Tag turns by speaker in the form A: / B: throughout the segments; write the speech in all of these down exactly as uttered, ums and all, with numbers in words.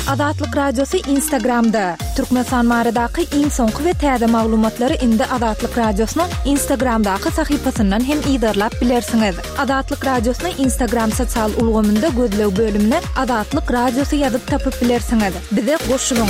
A: Adatlyk Radiosu Instagramda. Türkmenistan maradaky iň soňky we täze maglumatlary indi Adatlyk Radiosynyň Instagramdaky sahypasyndan hem ýygyrlap bilersiňiz. Adatlyk Radiosynyň Instagram sosial ulgamynda gözlew bölümine Adatlyk Radiosu ýazyp tapyp bilersiňiz. Bize goşulyň.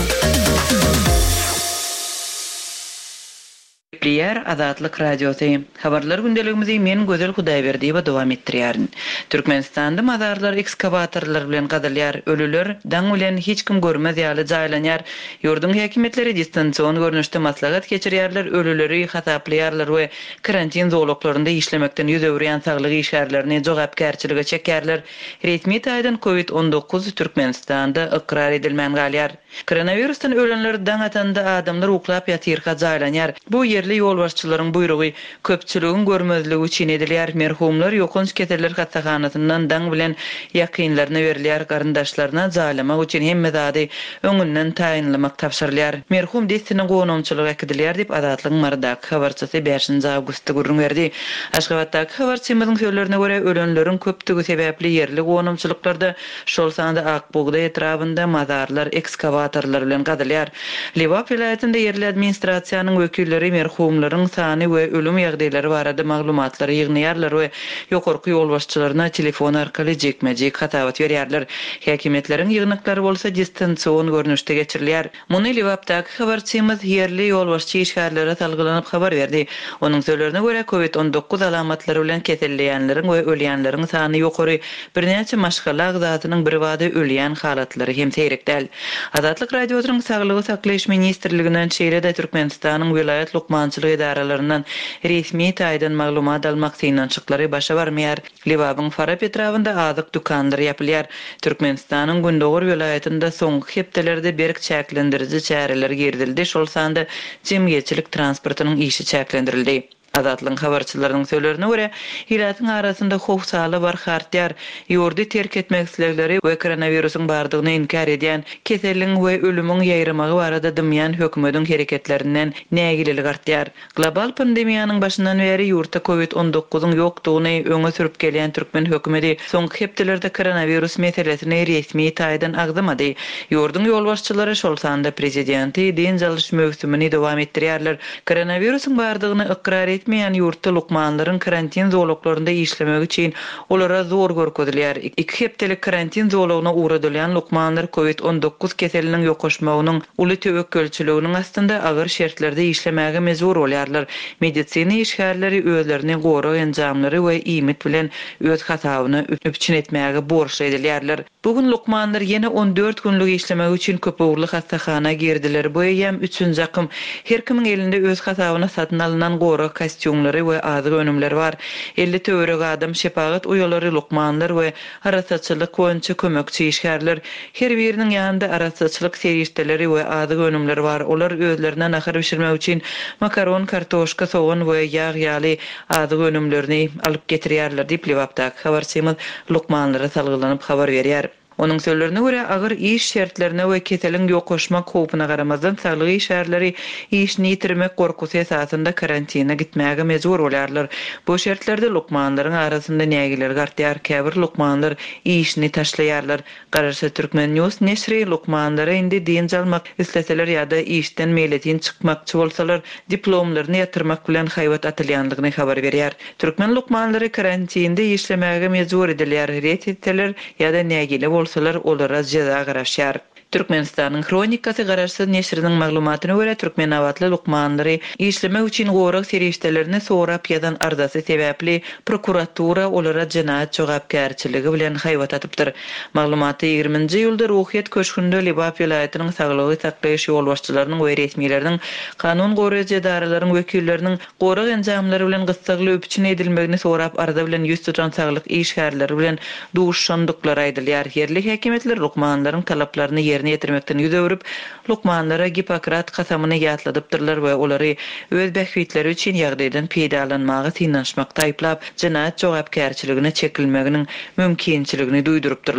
B: Yer Adatlyk Radiosu. Habarlar gündeligimizi men Gözel Hudaýberdi we dowam etdirýärin. Türkmenistanda mazarlar ekskavatorlar bilen gadalýar, ölüler daň bilen hiç kim görmez ýaly jaýlanýar. Ýurdun häkimetleri distansiýon görnüşde maslahat geçirýärler, ölüleri hasaplaýarlar we karantin zowluklarynda işlemekden ýüz öwrýän saglyk işgärlerini jogapkärçilige çekýärler. Resmi taýdan covid on dokuz Türkmenistanda ikrar edilmän galýar. Koronavirusdan ölenler daň atanda adamlar uklap ýatyrka jaýlanýar. Bu yerli ýolbaşçylaryň buyrugy köpçüligiň görmezligi üçin edilýär. Merhumlar ýokunç keteler hastahanasyndan daň bilen ýakynlaryna berilýär, garyndaşlaryna jaýlamak üçin hemme zady öňünden taýinlamak tapşyrylýar. Merhum destiniň goňumçylygy ekidilýär diýip Adatlyk maradaky habarçysy beşinji awgustda gurrun berdi. Aşgabatdaky habarçymyzyň söýlerine görä ölenleriň köpdigi sebäpli yerli goňumçylyklarda şol sanda Akbogda etrafynda mazarlar ekskavatorlar bilen gadalýar. Liwap vilayatynda yerli administrasiýanyň wekilleri merhumlaryň sany we ölüm ýagdaýlary barada maglumatlary ýygnýarlar we ýokarky ýolbaşçylaryna telefon arkaly jekmejek hatabat berýärler. Häkimetleriň ýygnaklary bolsa distansiýon görnüşde geçirilýär. Muny Liwapdaky habarçymyz yerli ýolbaşçy işgärlere talgylanyp habar berdi. Onuň söýlerine görä covid on dokuz alamatlary bilen keselleýänleriň we ölýänleriň sany ýokary birnäçe maşgala agzatynyň bir wada ölýän halatlary hem seýrekdäl. Adatlyk Radiosynyň Saglygy saklaýyş ministrliginden şeýle-de Türkmenistanyň vilayet lukmançylyk idaralaryndan resmi taýdan maglumat almak synançyklary başa barmaýar. Liwabyň Farap etrafynda azyk dükandary ýapylýar. Türkmenistanyň Gündogur vilayatynda soňky hepdelerde berk çäklendiriji çäreler girdildi. Şol sanda jemgyýetçilik transportynyň işi çäklendirildi. Adatlyň habarçylarynyň söýlerine görä, hilatyň arasynda howf saly bar hartýar, ýurdy terk etmek islegleri we koronawirusyň bardygyny inkar edýän, keselliň we ölümüň ýaýramagy barada dymýan hökümetiň hereketlerinden nägilelik artýar. Global pandemiýanyň başyndan beri ýurtda covid on dokuzyň ýokdugyny öňe sürüp gelýän türkmen hökümeti soňky hepdelerde koronawirus meselesini resmi taýdan agdamady. Ýurdun ýolbaşçylary şol sanda prezidenti din jalyş möhsümini dowam etdirýärler. Koronawirusyň bardygyny ikrar etmeýän ýurtda lukmanlaryň karantin zowluklarynda işlemek üçin olara zor görkezilýär. Iki hepdelik karantin zowlugyna uğradylýan lukmanlar covid on dokuz keseliniň ýokaşmagynyň uly töwekkülçiliginiň astynda agyr şertlerde işlemäge mezur bolýarlar. Medisina işgärleri özlerini gorak enjamlary we iýmit bilen öz hasabyny üpçün etmäge borçly edilýärler. Bugun lukmanlar ýene on dört günlük işlemek üçin köpüwürli hastahana girdiler. Bu ýam üçünji akym. Her kimiň elinde öz hasabyna satyn alynan gorak kostyumlary we azyk önümleri bar. elli töwerek adam şepagat uýalary lukmanlar we arasatçylyk boýunça kömekçi işgärler. Her biriniň ýanynda arasatçylyk serişdeleri we azyk önümleri bar. Olar özlerine nahar bişirmek üçin makaron, kartoşka, soğan we ýağ ýaly azyk önümlerini alyp getirýärler diýip Liwapdaky habarçymyz lukmanlara salgylanyp habar berýär. Onun söýlerine görä agyr iş şertlerine we keseliň ýokaşmak howpuna garamazdan saglyk işgärleri işini ýitirmek gorkusy esasynda karantina gitmäge mezur bolýarlar. Bu şertlerde lukmanlaryň arasynda nägiler gartýar, käbir lukmanlar işini taşlaýarlar. Garaşy Türkmen News neşri lukmanlara indi din jalmak isleseler ýa-da işden meýletin çykmakçy bolsalar diplomlaryny ýatyrmak bilen haýwat atylýanlygyny habar berýär. Türkmen lukmanlary karantinde işlemäge mezur edilýär. Ret etseler ýa-da nägile bolsalar olara jaza garaşýar. Türkmenistanyň Kronikasy garaşy neşriniň maglumatyna görä türkmen awatly lukmanlary işlemek üçin gorak serişdelerini sorap ýazan ardasy sebäpli prokuratura olara jinaýat jogapkärçiligi bilen haýwat atypdyr. Maglumaty ýygrüminji ýylda Ruhyet köşkünde Liwap vilayatynyň saglygy saklaýyş ýolbaşçylarynyň we resmileriniň kanun goraýjy edaralaryň wekilleriniň gorak enjamlary bilen gysgaly öpçün edilmegini sorap arada bilen ýüz tutan saglyk işgärleri bilen duşşandyklary aýdylýar. Yerli häkimetler lukmanlaryň talaplaryny ýerine ýetirmekden ýüz öwrüp lukmanlara Gipokrat kasamyny ýatladypdyrlar we olary öz bähwitleri üçin ýagdaýdan peýdalanmagy synanşmakda aýplap jinaýat jogapkärçiligine çekilmeginiň mümkinçiligini duýdurypdyrlar.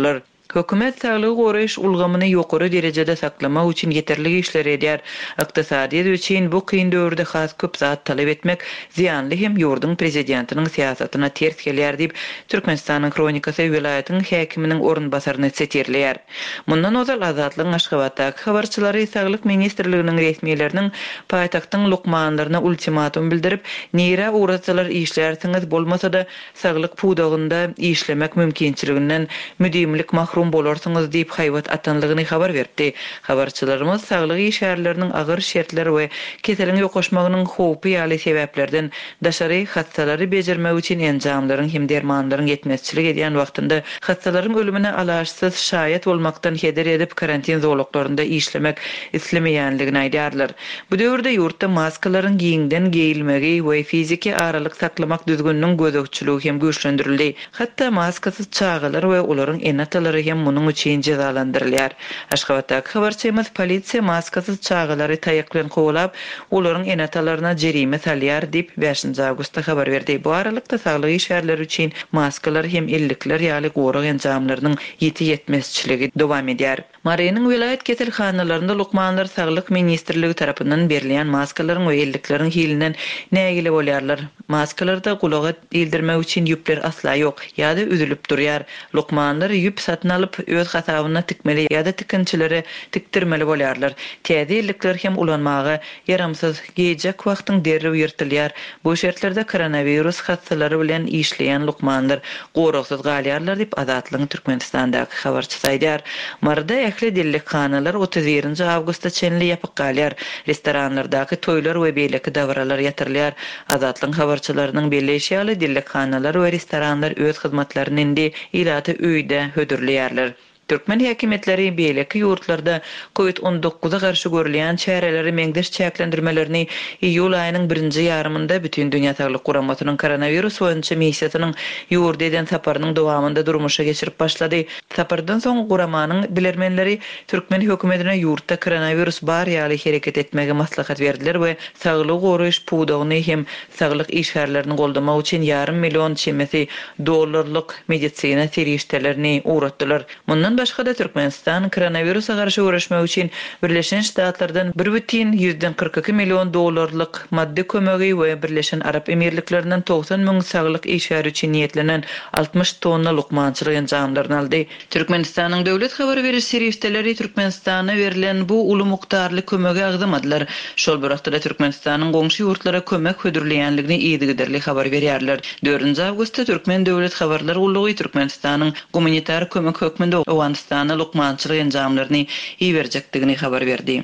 B: Hökümet saglygy goraýyş ulgamyny ýokary derejede saklamak üçin ýeterli işler edýär. Ykdysadyýet üçin bu kyn döwürde has köp zat talap etmek ziýanly hem ýurdun prezidentiniň siýasatyna ters gelýär diýip Türkmenistanyň kronikasy welaýatyň häkiminiň orunbasaryny setirleýär. Mundan ozal Azatlygyň Aşgabatdaky habarçylary Saglyk ministrliginiň resmiýetleriniň paýtagtyň lukmanlaryna ultimatum bildirip, "Nire uğratsalar işlersiňiz bolmasa-da saglyk pudagynda işlemek mümkinçiliginden müdimlik mahrum bolarsyňyz" diýip haýbat atanlygyny habar berdi. Habarçylarymız saglyk işärleriniň agyr şertleri we keseliň ýokaşmagynyň howpy ýaly sebäplerden daşary hastalary bejermek üçin enjamlaryň hem dermanlaryň ýetmezçilik edýän wagtynda hastalaryň ölümine alaşsyz şaýat bolmakdan heder edip karantin zowluklarynda işlemek islemeýänligini aýdýarlar. Bu döwürde ýurtda maskalaryň giýinden geýilmegi we fiziki aralyk saklamak düzgünlüğüň gözükçüligi hem güýçlendirildi. Hatda maskasyz çağalar we olaryň enatalary hem munyň üçin cezalandyrylýar. Aşgabatdaky habarçymyz polisiýa maskasyz çağalary taýak bilen gowlap, olaryň enatalaryna jerime salýar diýip beşinji awgustda habar berdi. Bu aralykda saglyk işärleri üçin maskalar hem ellikler ýaly gorak enjamlarynyň ýeti ýetmezçiligi dowam edýär. Maryanyň vilayet keselhanalaryna lukmanlar saglyk ministrligi tarapyndan berilýän maskalaryň we ellikleriň hilinden nägile bolýarlar. Maskalarda gulaga dildirmek üçin ýüpler asla ýok, ýa-da üzülüp durýar. Lukmanlar ýüp satyn alyp öz hasabyna tikmeli ýa-da tikinçilere tiktirmeli bolýarlar. Täze ellikler hem ulanmagy yaramsyz geýjek wagtyň derri ýertilýär. Bu şertlerde koronavirus hastalary bilen işleýän lukmanlar goraksyz galýarlar diýip Azatlygyň Türkmenistandaky habarçysy aýdýar. Marda ähli dillikhanalar otuz birinji awgustda çenli ýapyk galýar. Restoranlardaky toýlar we beýleki dawralar ýatyrylýar. Azatlygyň habarçylarynyň belleşýäli dillikhanalar we restoranlar öz hyzmatlaryny indi ilaty öýde hödürleýärler. Türkmen häkimetleri beýleki ýurtlarda kovid on dokuza garşy görülen çäreleri meňdeş çäklendirmelerini iýul aýynyň birinji ýarymynda bütün dünýä saglyk guramatynyň koronavirus boýunça missiýasynyň ýurda eden saparynyň dowamında durmuşa geçirip başlady. Sapardan soň guramanyň bilermenleri Türkmen hökümetine ýurtda koronavirus bar ýaly hereket etmege maslahat berdiler we saglyk goraýyş pudagyny hem saglyk işgärlerini goldamak üçin yarım million çemesi dollarlyk medisina serişdelerini uğratdylar. Mundan başga da Türkmenistan koronavirusa garşy görüşmek üçin Birleşen Ştatlardan bir butun yüzden kırk iki million dollarlyk maddi kömegi we Birleşen Arap Emirliklerinden doksan müň saglyk işgär üçin niýetlenen altmış tonna lukmançylyk enjamlaryny aldy. Türkmenistanyň döwlet habar beriş serişdeleri Türkmenistana berilen bu uly mukdarly kömegi agdamadylar. Şol bir wagtda Türkmenistanyň goňşy ýurtlara kömek hödürleýänligini ýygyderli habar berýärler. dördünji awgustda Türkmen döwlet habarlary ullugy Türkmenistanyň gumanitar kömek hökmünde Awganistana lukmançylyk enjamlaryny ýerberjekdigini habar berdi.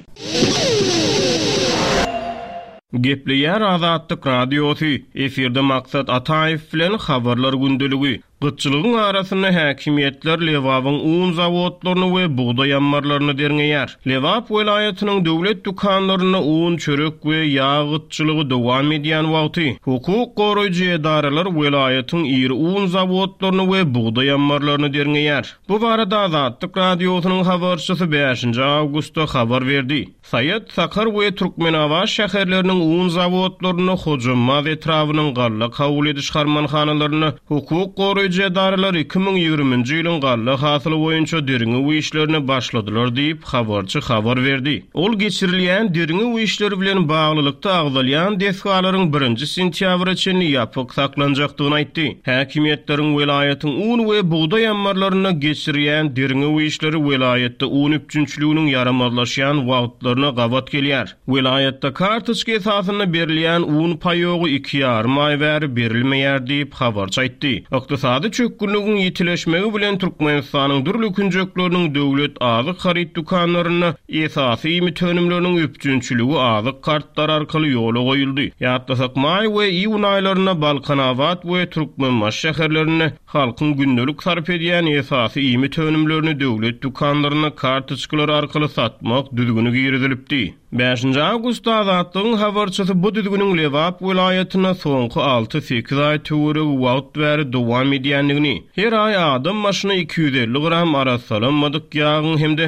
C: Gepleýär Azatlyk radiosy. Eferde maksat Ataýew bilen habarlar gündeligi. Gıtçılıgın arasında häkimetler Lewabyň un zawodlaryny we buğday ambarlaryny derňeýär. Lewap welaýatynyň döwlet dukanlaryna un, çörek we ýağ gıtçylygy dowam edýän wagty, hukuk goraýjy edaralar welaýatyň iri un zawodlaryny we buğday ambarlaryny derňeýär. Bu barada Azatlyk radiosynyň habarçysy beşinji awgustda habar berdi. Saýat, Sakar we Türkmenawa şäherleriniň un zawodlaryny hojamaz etrawynyň galla kabul ediş harmanhanalaryny hukuk goraýjy Daralar iki bin ýygrimiňji ýylyň galla hasyly boýunça deriňi bu işlerini başladylar diýip habarçy habar berdi. Ol geçirilýän deriňi bu işleri bilen baglylykda agdalýan desgalaryň birinji sentýabra çen ýapyk saklanjakdygyny aýtdy. Häkimetleriň welaýatyň un we buğday ambarlaryna geçirilýän deriňi bu işleri welaýatda un üpçünçliginiň yaramazlaşýan wagtlaryna gawat gelýär. Welaýatda kartoçka esasyna berilýän un paýogy iki ýarym aý bäri berilmeýär diýip habarçy aýtdy. Ykdysady çökgünlügiň ýetileşmegi bilen Türkmenistanyň dürli künjekleriniň döwlet azyk harit dukanlaryna esasy ýmy önümleriniň üpçünçiligi azyk kartlar arkaly ýola goýuldy. Ýatdasak may we iýun aýlaryna Balkanawat we Türkmenbaş şäherlerine halkyň gündelik sarf edýän esasy ýmy önümlerini döwlet dukanlaryna kartoçkalar arkaly satmak düzgünü girizilipdi. beşinji awgustda Azatlygyň habarçysy bu düzgüniň Lewap welaýatyna soňky alty sekiz aý töwereg wagt bäri dowam edýänligini, her aý adam maşyna iki yüz elli gram arasalanmadyk ýağyň hemde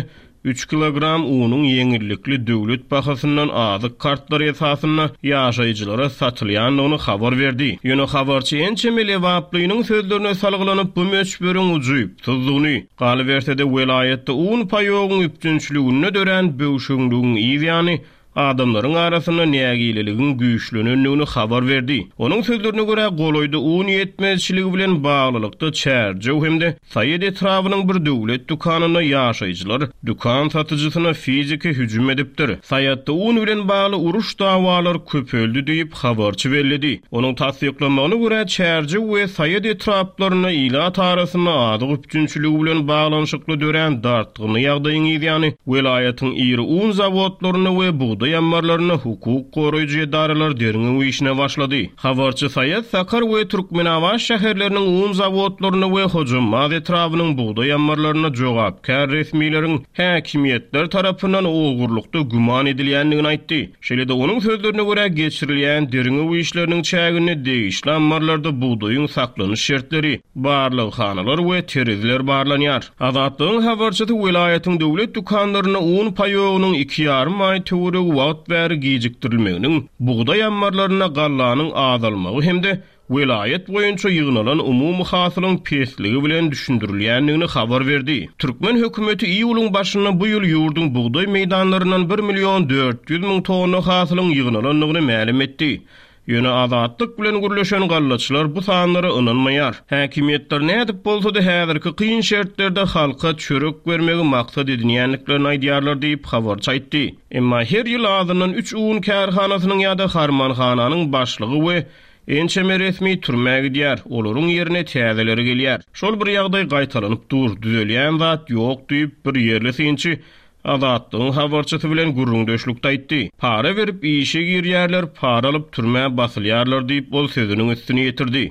C: üç kilogram unyň yeňillikli döwlet bahasyndan azyk kartlar esasyna ýaşaýjylara satylýanlygyny habar berdi. Ýöne habarçy ençe lewaplynyň sözlerine salgylanyp bu meçbörüň ujuýup tuzlugyny galybersede welayetde un paýogyň üpdünçligine dören böwşüňlügiň ýa-ni adamlaryň arasynda nägililigiň güýçlenýändigini habar berdi. Onuň sözlerine görä goloýda un ýetmezçiligi bilen baglylykda çärjew hemde Saýed etrawynyň bir döwlet dukanyna ýaşaýjylar dukan satyjysyna fiziki hüjüm edipdir. Saýatda un bilen bagly uruş dawalary köpeldi diýip habarçy bellädi. Onuň tasdiklamagyna görä çärjew we Saýed etraplaryna ilat arasyna adyk üpdünçiligi bilen baglanyşykly dören dartgyny ýagdaýyň ýa-ni welaýatyň iri un zawodlaryna we buğday yammarlarına hukuk koruyucu idaralar derinin işine başladı. Habarçı Saýed Sakar we Türkmenabaş şäherleriniň un zawodlaryna we hojumaz etrafynyň buğday yammarlaryna jogapkär resmiýetiň häkimetler tarapyndan ogurlukda güman edilýändigini aýtdy. Şeýle-de onuň sözlerine görä geçirilýän derinin işleriniň çägini deýişli ammarlarda buğdaýyň saklanyş şertleri, barlyk hanalar we terizler barlanýar. Azatlygyň habarçysy welaýatyň döwlet dukanlaryna un paýogynyň iki ýarym aý töwri wagt bäri gijikdirilmeginiň buğday ammarlaryna gallanyň azalmagy hemde welayet boýunça ýygnalan umumy hasylyň pesligi bilen düşündirilýändigini habar berdi. Türkmen hökümeti iýulyň başyna bu ýyl ýurdun buğday meýdanlaryndan bir million dört ýüz miň tonna hasylyň ýygnalandygyny ma'lum etdi. Ýöne azatlyk bilen gürleşen gallaçylar bu sanlary ynanmaýar. Häkimetler nädip bolsa-da häzirki kyn şertlerde halka çörek bermegi maksat edinýänliklerini aýdýarlar diýip habar çaýtdy. Emma her ýyl azynyň üç un kärhanasynyň ýa-da harmanhananyň başlygy we ençeme resmi türmäge gidýär. Olaryň ýerine täzeleri gelýär. Şol bir ýagdaý gaýtalanyp dur, düzelýän zat ýok diýip bir ýerlesinçi Azatlygyň habarçysy bilen gurrundeşlikde aýtdy. Para berip işe girýärler, para alyp türmä basylýarlar diýip ol sözüniň üstüne ýetirdi.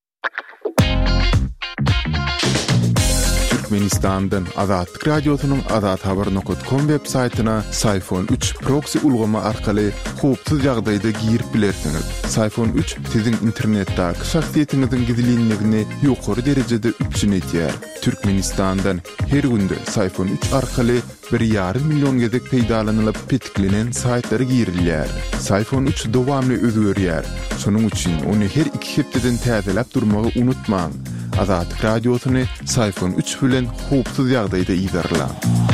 D: Türkmenistan'dan Azatlyk radiosynyň azat habar nokta com web saýtyna Sayfon üç proxy ulgama arkaly howpsuz ýagdaýda girip bilersiňiz. Sayfon üç siziň internetdäki şahsiýetiňiziň gizliligini ýokary derejede üçin etýär. Türkmenistan'dan her günde Sayfon üç arkaly bir ýarym million gezek peýdalanylyp petiklenen saýtlara girilýär. Sayfon üç dowamly özgörýär. Şonuň üçin ony her iki hepdeden täzelep durmagy unutmaň. Azatlyk radiosyny Sayfon üç bilen howpsuz ýagdaýda ýygarlar.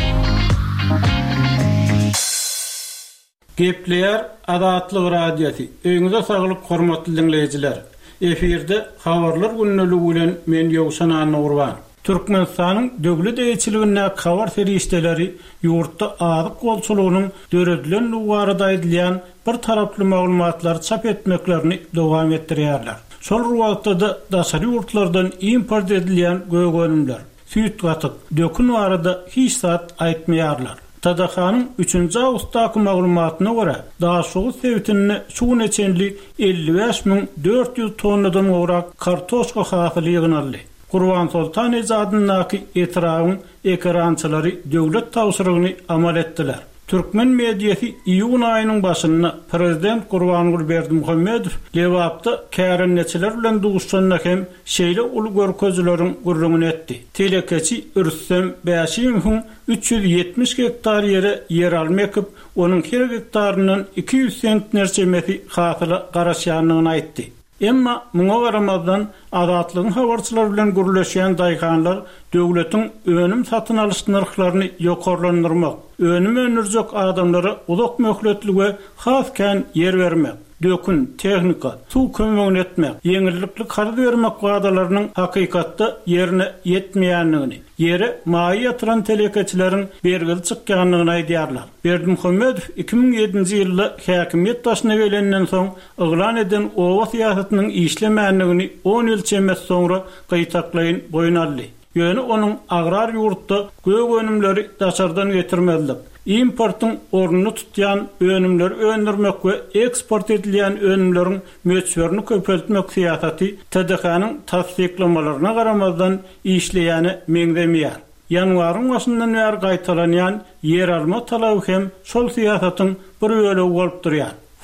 E: Gepleýär Azatlyk radiosy. Öňüňize saglyk hormatly dinleýijiler. Efirde habarlar günneligi bilen men Ýowşan Anurwan. Türkmenistanyň döwlet eýçiligine habar ferişdeleri ýurtda azyk golçulugynyň döredilen lugarda edilýän bir taraply maglumatlar çap etmeklerini dowam etdirýärler. Şol ruwatda daşary ýurtlardan import edilýän gögönümler, süýt gatyk, dökün barada hiç zat aýtmaýarlar. Tadahanyň üçünji awgustdaky maglumatyna görä, daşugy sewtini şu neçenli elli beş miň dört ýüz tonnadan gorak kartoşka hasyly ýygnaldy. Gurban Sultan ejadynyňky etrawyň ekrançylary döwlet tawsyrygyny amal etdiler. Türkmen mediýasy iýun aýynyň başynda prezident Gurbanguly Berdimuhammedow lewapda kärenneçiler bilen duguşanyna hem şeýle uly görkezleriň gurrungyny etdi. Telekeçi Ürsem Bäşimowyň üç ýüz ýetmiş hektar ýere yer almakyp, onuň her hektarynyň iki ýüz sentnerçemesi hasyly garaşýanlygyny aýtdy. Emma muňa garamazdan azatlygyň habarçylar bilen gürleşýän daýganlar döwletiň önüm satyn alyş narhlaryny ýokarlandyrmak, önüm önürjek adamlara ulak möhletlige hasken yer bermek, dökün, tehnika, su kömegini etmek, yeňillikli kardy bermek wagdalarynyň hakykatda ýerine ýetmeýänligini, ýere maýy ýatyran telekeçileriň bergil çykýanlygyny aýdýarlar. Berdimuhammedow iki bin ýedinji ýylda häkimiýet başyna gelenden soň yglan eden owa siýasatynyň işlemäänligini on ýyl çemez soňra gaýtaklaýyn boyun aldy. Ýöne onuň agrar ýurtda gögönümleri daşardan getirmezlik, importyň ornuny tutýan önümler öndürmek we eksport edilýän önümleriň möçberini köpeltmek siýasaty T D H-nyň tasdiklamalarına garamazdan işleýäni meňdemeýär. Ýanwaryň başyndan bäri gaýtalanýan yer alma talaby hem şol siýasatyň bir bölegi bolup durýar.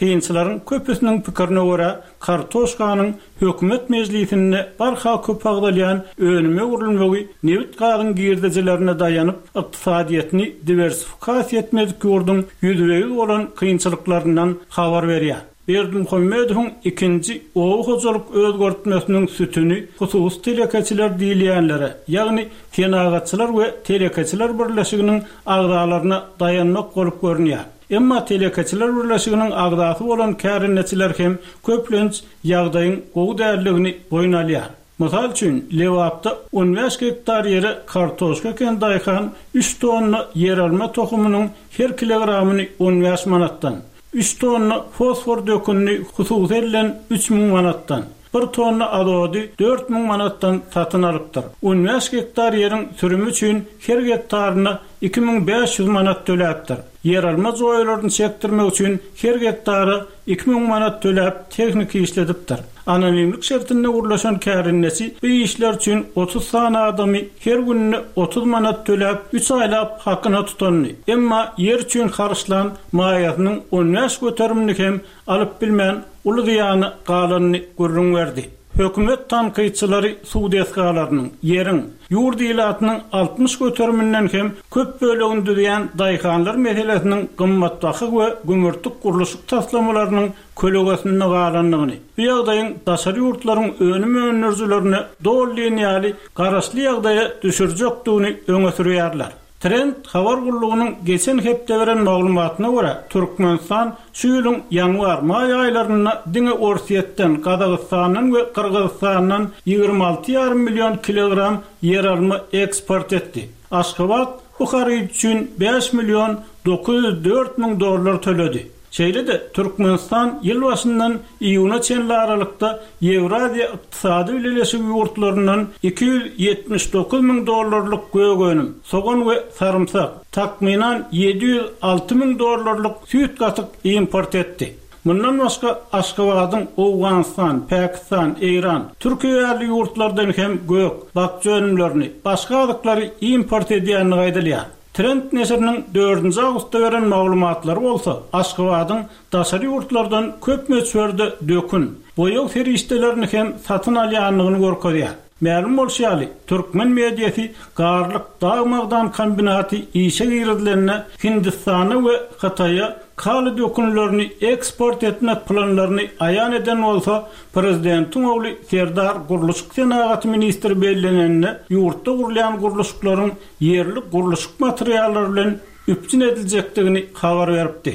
E: kıyınçıların köpüsünün pikirine göre Kartoşkanyň hökümet meclisinde barha köp agdalyan önüme urulmagy nevit galyň girdijilerine dayanıp iqtisadiýetini diversifikasiýa etmedik gördüm yüzüýü bolan kıyınçylyklaryndan habar berýär. Berdimuhammedowyň ikinji owu hojalyk özgörtmesiniň sütüni husus telekeçiler diýilýänlere, ýagny fenagatçylar we telekeçiler birleşiginiň agdalaryna dayanmak bolup görünýär. Emma telekeçiler birleşiginiň agdasy bolan kärinneçiler hem köplenç ýagdaýyň gowy därligini boyun alýar. Mysal üçin Lewapda on beş hektar ýere kartoşka eken daýhan üç tonna yer alma tohumynyň her kilogramyny on beş manatdan, üç tonna fosfor dökünni hususy edilen üç ming manatdan, bir tonna azody dört ming manatdan satyn alypdyr. on beş hektar ýeriň sürümi üçin her hektaryna iki ming beş yüz manat töläpdir. Yer alma joýlaryny çekdirmek üçin her hektary iki ming manat töläp teknik işledipdir. Anonimlik şertinde urlaşan kärinnesi bu işler üçin otuz sany adamy her günne otuz manat töläp üç aýlap hakyna tutandy. Emma yer üçin harçlan maýatynyň on beş göterimini hem alyp bilmän uly ýany galanyny görüň berdi. Hökümet tanqyçylary Suudiyetgalarynyň ýeriň ýurdy ilatynyň altmış göteriminden hem köp böleginde diýen daýhanlar meselesiniň gymmatbahy we gümürtük gurulşyk taslamalarynyň kölegesinde galanlygyny, bu ýagdaýyň daşary ýurtlaryň önüme öňerjilerine dol liniýaly garaşly ýagdaýa düşürjekdigini öňe sürýärler. Trend habar gurulugynyň geçen hepde beren maglumatyna görä Türkmenistan şu ýylyň ýanwar-may aýlaryna diňe Orsiýetden, Kazakstanyň we Kyrgyzstanyň ýygrimi alty ýarym million kilogram yer alma eksport etdi. Aşgabat bu haryt üçin beş million dokuz yüz dört ming dollar töledi. Şeýle-de Türkmenistan ýyl başyndan iýuna çenli aralykda Ewraziýa ykdysady birleşigi ýurtlarynyň iki yüz yetmiş dokuz ming dollarlyk gögönim, soğan we sarımsak takminan yedi yüz altı ming dollarlyk süýt gatyk import etdi. Bundan başga Aşgabatyň Awganistan, Pakistan, Iran, Türkiýe ýaly ýurtlardan hem gök, bakça önümlerini, başga adyklary import edýänini gaýdalýar. Trend neşriniň dördünji awgustda beren maglumatlary bolsa, Aşgabatyň daşary ýurtlardan köp möçberde dökün, boýak feriştelerini hem satyn alýanlygyny görkezýär. Ma'lum bolşýaly, türkmen mediýasy garlyk dagmagdan kombinaty işe girdilerine Hindistana we Hataýa kaly dökünlerini eksport etmek planlaryny aýan eden bolsa, prezidentiň ogly Serdar Gurulşyk Senagat ministri bellenende ýurtda gurulýan gurulşyklaryň yerlik gurulşyk materiallary bilen üpçün ediljekdigini habar beripdi.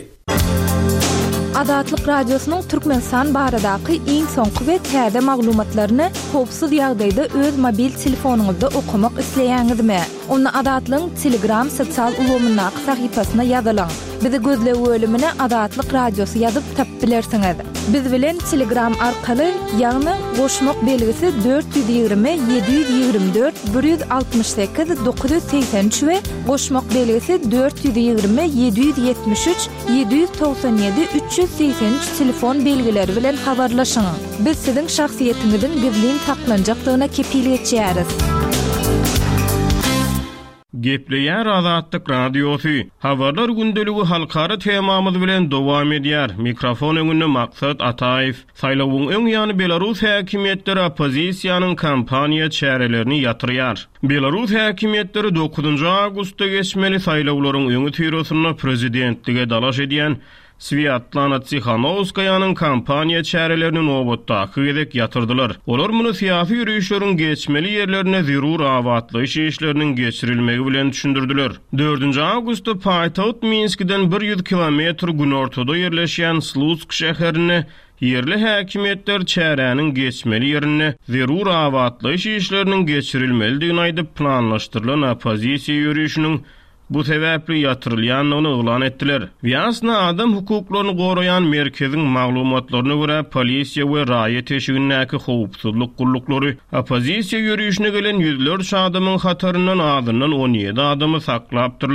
A: Adatlyk radiosynyň Türkmenistan baradaky iň soňky we täze maglumatlaryny howpsuz ýagdaýda öz mobil telefonuňyzda okumak isleýäňizmi? Onu Adatlyň Telegram sosial ulgamyna sahypasyna ýazylaň. Bizi gözlegi bölümine Adatlyk radiosu ýazyp tap bilersiňiz. Biz bilen Telegram arkaly ýagny goşmak belgisi dört yüz ýygrimi yedi yüz ýygrimi dört bir yüz altmış sekiz dokuz yüz seksen üç we goşmak belgisi dört yüz ýygrimi yedi yüz ýetmiş üç yedi yüz toksan ýedi üç yüz seksen üç telefon belgileri bilen habarlaşyň. Biz siziň şahsiýetiňiziň gizlin saklanjakdygyna kepillik etýäris.
C: Gepleýär Azatlyk radiosu. Habarlar gündeligi halkara temamyz bilen dowam edýär. Mikrofon öňünde Maksat Ataýew. Saýlawyň öň ýany Belarus häkimetleri opozisiýanyň kampaniýa çärelerini ýatyrýar. Belarus häkimetleri dokuzunji awgustda geçmeli saýlawlaryň öňü tyrosyna prezidentlige dalaş edýän Sviatlana Tsikhanowskaýanyň kampaniýa çärelerini nowatda hyzek ýatyrdylar. Olar muny syýasy ýürüýüşleriň geçmeli ýerlerine zerur awatlyş işleriniň geçirilmegi bilen düşündirdiler. dördünji awgustda paýtaht Minskden bir yüz kilometr günortada ýerleşýän Slutsk şäherine yerli häkimetler çäräniň geçmeli ýerine zerur awatlyş işleriniň geçirilmeligini aýdyp planlaşdyrylan opozisiýa ýürüýüşiniň bu sebäpli ýatyrylýanyny oglan etdiler. Ýasna adam hukuklaryny goraýan merkeziň maglumatlaryna görä polisiýa we raýa teşigindäki howpsuzlyk gullukları opozisiýa ýürüýüşine gelen ýüzlerce adamyň hataryndan azyndan on ýedi adamy saklapdyrlar.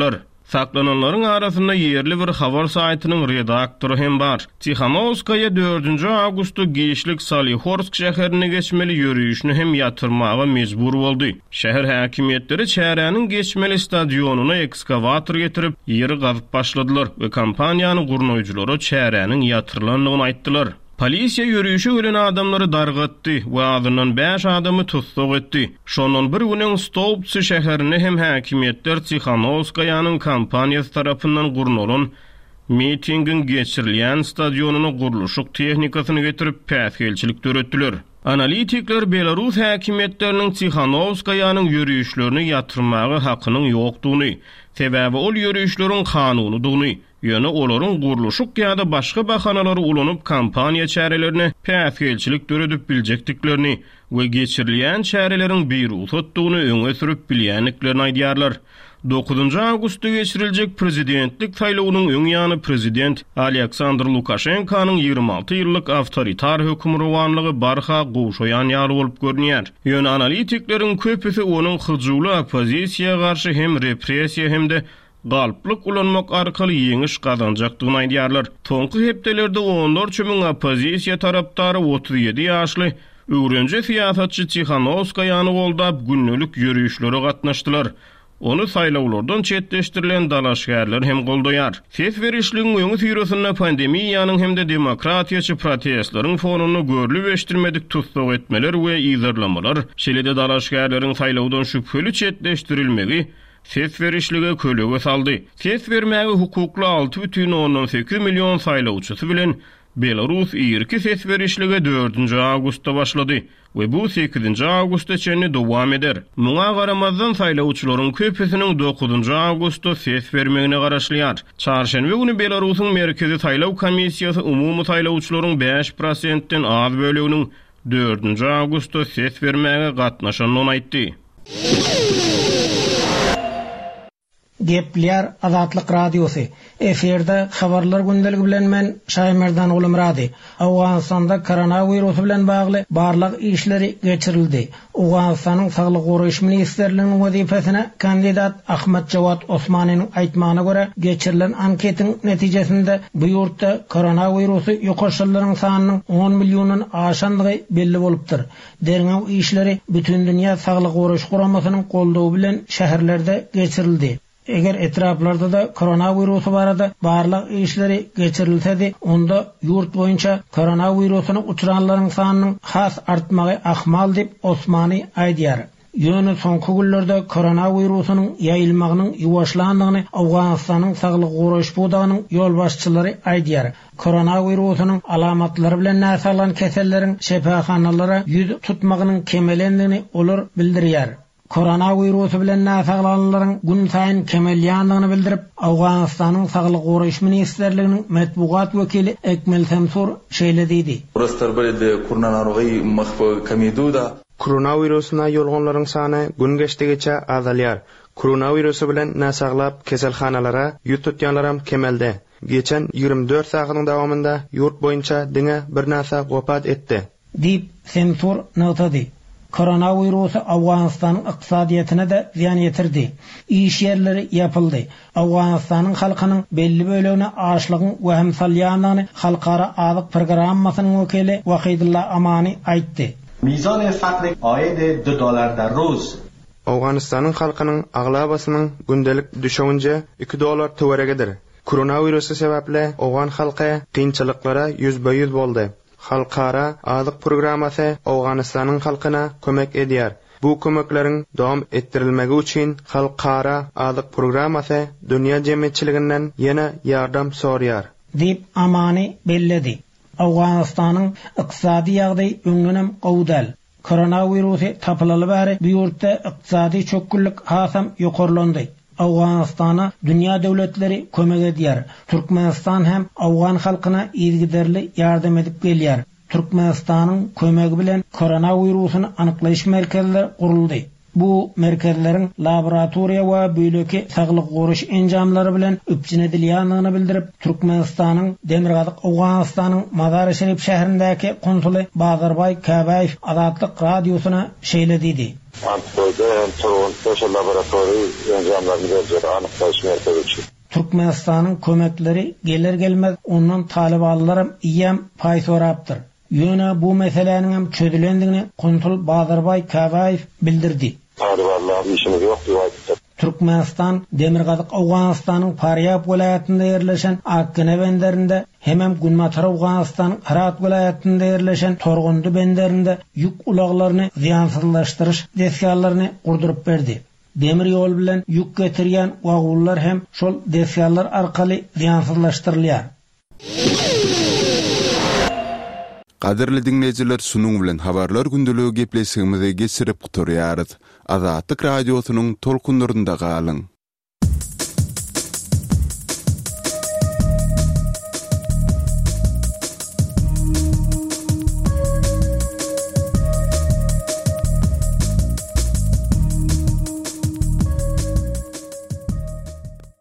C: Saklananların arasında yerli bir habar saytının redaktoru hem bar. Tikhanovskaya dördünci Ağustos Geyşlik Salihorsk şäherine geçmeli yürüyüşünü hem yatırmağa mecbur boldy. Şäher häkimetleri çäräniň geçmeli stadionuna ekskavator getirip ýeri gazyp başladylar we kampaniýanyň gurnoýjulary çäräniň yatyrlandygyny aýtdylar. Polisiýa yürüyüşe ölen adamları dargatdy we adından beş adamy tutsuk etdi. Şondan bir güniň Stolpçy şäherine hem häkimetler Tikhanovskaýanyň kampaniýasy tarapyndan gurnulan mitingin geçirilýän stadionuny guruluşyk tehnikasyny getirip päsgelçilik döretdiler. Analitikler Belarus häkimetleriniň Tikhanovskaýanyň yürüyüşlerini yatırmagy hakynyň ýokdugyny, sebäbi ol yürüyüşleriň kanunydygyny, ýöne olaryň guruluşyk ýa-da başga bahanalary ulanyp kampaniýa çärelerini päsgelçilik döredip biljekdiklerini we geçirilýän çäreleriň bir usatdygyny öňe sürüp bilýänliklerini aýdýarlar. dokuzuncu Ağustos geçiriljek prezidentlik saýlawynyň öň ýany prezident Aleksandr Lukashenkanyň ýygrima alty ýyllyk awtoritar hökümranlygy barha goşaýan ýaly bolup görünýär. Ýöne analitiklerin köpüsi onuň hyjyly opozisiýaga garşy hem repressiýa hem de galplyk ulanmak arkaly ýeňiş gazanjakdygyny aýdýarlar. Soňky hepdelerde onlarça müň opozisiýa tarapdary otuz ýedi ýaşly öwrenji siýasatçy Tikhanovskaýany goldap günnelik ýürüýüşlere gatnaşdylar. Onu saýlawlardan çetleşdirilen dalaşgärler hem goldaýar. Ses berişligiň öňü sürýärinde pandemiýanyň hem de demokratiýaçy protestlaryň fonuny görlü beşdirmedik tutsuk etmeler we ýygyrlamalar, şeýle-de dalaşgärleriň saýlawdan şüpheli çetleşdirilmegi ses berişlige kölege saldy. Ses bermäge hukukly alty бүтүn onuň sekiz million saýlawçysy bilen Belarus ýerki ses berişlige dördünci Ağustos başlady we bu sekizinci Ağustosçe dowam eder. Muňa garamazdan saýlawçylaryň köpüsiniň dokuzuncu Ağustos ses bermegine garaşlýar. Çarşenbe günü Belarusyň merkezi saýlaw komissiýasy umumy saýlawçylaryň beş prosentden az böleginiň dördünci Ağustos ses bermege gatnaşanyny aýtdy.
F: Gepler Azatlyk Radiosu. Eferde habarlar gündeligi bilen men Şaýmerdan Ulumrady. Awganistanda koronavirus bilen bagly barlyk işleri geçirildi. Awganistanyň Saglyk goraýyş ministrliginiň wezipesine kandidat Ahmet Jawad Osmanyň aýtmagyna görä, geçirilen anketiň netijesinde bu ýurtda koronavirusy ýokaşylaryň sanynyň on millionyň aşandygy belli bolupdyr. Derňew işleri bütün dünýä Saglyk goraýyş guramasynyň goldawy bilen şäherlerde geçirildi. Eger etraflarda da koronavirusu barada barlyk işleri geçirilsedi, onda yurt boyunca koronavirusyna uçuranlaryň sanynyň has artmagy ahmal dip Osmany aýdýar. Ýöne soňky günlerde koronavirusynyň ýaýylmagynyň ýuwaşlandygyny Awganistanyň Saglyk goraýyş budagynyň ýolbaşçylary aýdýar. Koronavirusynyň alamatlary bilen näsalan keselleriň şefaxanalara ýüz tutmagynyň kemelendigini olar bildirýär. Koronavirus bilen näsalanlaryň gün saýyn kemelýändigini bildirip, Awganistanyň Saglyk goraýyş ministrliginiň matbuat wekili Ekmel Semsur şeýledidi.
G: Koronavirusna ýolgonlaryň sany gün geçdigiçe azalýar. Koronavirus bilen näsaglap keselhanalara ýüz tutýanlaram kemelde. Geçen ýygrima dört sagatyň dawamynda ýurt boýunça diňe bir näsa wafat etdi.
F: Dip Semsur notady. Koronavirus Awganistanyň ykdysadyýatyna da ziýan ýetirdi. İş ýerleri ýapyldy. Awganistanyň halkynyň belli bölegine açlygyň we hem salýanyny halkara azyk programmasynyň wekili Wahidullah Amany aýtdy.
H: Mizan fakr aýydy iki dollar der roz.
G: Awganistanyň halkynyň aglabasynyň gündelik düşegince iki dollar töweregidir. Koronavirus sebäple Awgan halky kynçylyklara yüzbe-yüz boldy. Halkara azyk programmasy Awganistanyň halkyna kömek edýär. Bu kömekleriň dowam etdirilmegi üçin halkara azyk programmasy dünýä jemgyýetçiliginden ýene ýardam sorýar.
F: Dip Amany belledi. Awganistanyň ykdysady ýagdaý öňünem gowdal. Koronavirusy tapylaly bäri bu ýurtda ykdysady çökgünlik hasam ýokarlandy. Awganistana dünýä döwletleri kömek edýär. Türkmenistan hem Awgan halkyna ýergiderli ýardam edip gelýär. Türkmenistanyň kömegi bilen koronavirusyny anyklaýyş merkezleri guruldy. Bu merkezleriň laboratoriýa we böleki saglyk goraýyş enjamlary bilen öpjünedilýändigini bildirip, Türkmenistanyň Demirgazyk Awganistanyň Mazar-i Şerif şäherindäki konsuly Bazarbay Kabaýew Azatlyk radiosyna şeýledidi.
I: Antikoyda hem Toronto laboratori yöntemlerini verecek anıklaş merkezi.
F: Türkmenistan'ın kömekleri gelir gelmez ondan taliballarım iyem pay soraptır. Yöne bu meselenin hem çözülendiğini Konsul Badırbay Kavayev bildirdi.
I: Taliballar işimiz yok diyor.
F: Türkmenistan, Demirgazyk Awganistan'ın Faryab vilayetinde yerleşen Akkene benderinde hem Gunmatar Awganistan'ın Herat vilayetinde yerleşen Torgundu benderinde yük ulaglaryny ziyansızlaştırış desýarlaryny kurdurup berdi. Demir yol bilen yük getirýän wagullar hem şol desýarlar arkaly ziyansızlaştyrylýar.
D: Qadirli dinleyijiler, sunuň bilen habarlar gündeligi gepleşigimizi geçirip guturýarys. Azatlyk radiosynyň tolkunlarynda galyň.